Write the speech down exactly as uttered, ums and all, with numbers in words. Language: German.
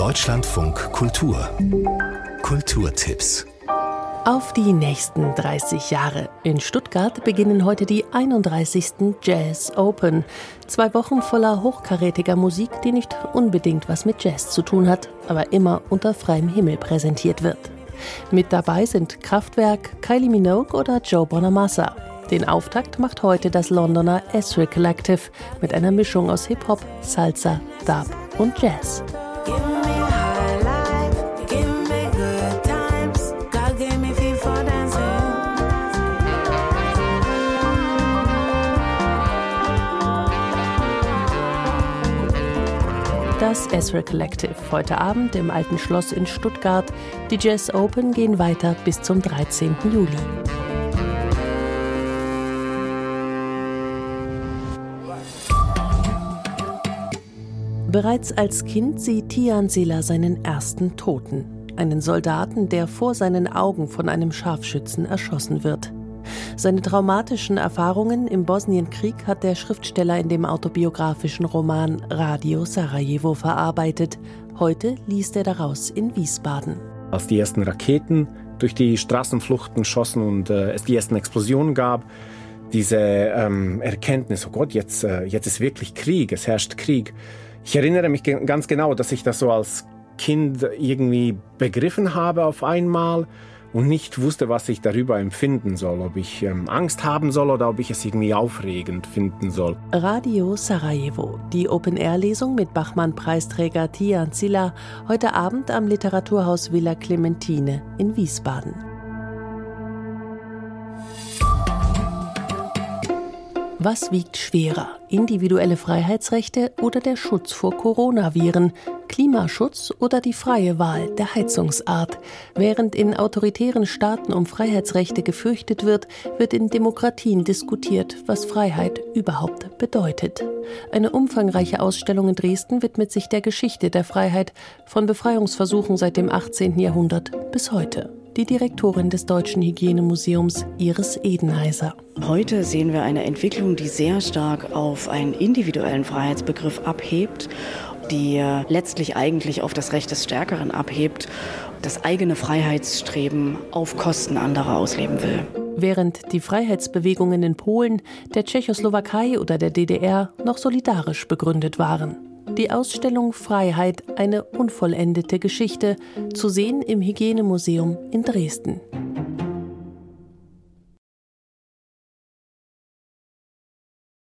Deutschlandfunk Kultur. Kulturtipps. Auf die nächsten dreißig Jahre. In Stuttgart beginnen heute die einunddreißigsten Jazz Open. Zwei Wochen voller hochkarätiger Musik, die nicht unbedingt was mit Jazz zu tun hat, aber immer unter freiem Himmel präsentiert wird. Mit dabei sind Kraftwerk, Kylie Minogue oder Joe Bonamassa. Den Auftakt macht heute das Londoner Ezra Collective mit einer Mischung aus Hip-Hop, Salsa, Dub und Jazz. Das Ezra Collective heute Abend im Alten Schloss in Stuttgart. Die Jazz Open gehen weiter bis zum dreizehnten Juli. Bereits als Kind sieht Tian Sila seinen ersten Toten. Einen Soldaten, der vor seinen Augen von einem Scharfschützen erschossen wird. Seine traumatischen Erfahrungen im Bosnienkrieg hat der Schriftsteller in dem autobiografischen Roman Radio Sarajevo verarbeitet. Heute liest er daraus in Wiesbaden. Als die ersten Raketen durch die Straßenfluchten schossen und äh, es die ersten Explosionen gab, diese ähm, Erkenntnis, oh Gott, jetzt, äh, jetzt ist wirklich Krieg, es herrscht Krieg. Ich erinnere mich ge- ganz genau, dass ich das so als Kind irgendwie begriffen habe auf einmal und nicht wusste, was ich darüber empfinden soll, ob ich ähm, Angst haben soll oder ob ich es irgendwie aufregend finden soll. Radio Sarajevo, die Open-Air-Lesung mit Bachmann-Preisträger Tian Sila, heute Abend am Literaturhaus Villa Clementine in Wiesbaden. Was wiegt schwerer? Individuelle Freiheitsrechte oder der Schutz vor Coronaviren? Klimaschutz oder die freie Wahl der Heizungsart? Während in autoritären Staaten um Freiheitsrechte gefürchtet wird, wird in Demokratien diskutiert, was Freiheit überhaupt bedeutet. Eine umfangreiche Ausstellung in Dresden widmet sich der Geschichte der Freiheit, von Befreiungsversuchen seit dem achtzehnten Jahrhundert bis heute. Die Direktorin des Deutschen Hygienemuseums, Iris Edenheiser. Heute sehen wir eine Entwicklung, die sehr stark auf einen individuellen Freiheitsbegriff abhebt, die letztlich eigentlich auf das Recht des Stärkeren abhebt, das eigene Freiheitsstreben auf Kosten anderer ausleben will. Während die Freiheitsbewegungen in Polen, der Tschechoslowakei oder der D D R noch solidarisch begründet waren. Die Ausstellung Freiheit, eine unvollendete Geschichte, zu sehen im Hygienemuseum in Dresden.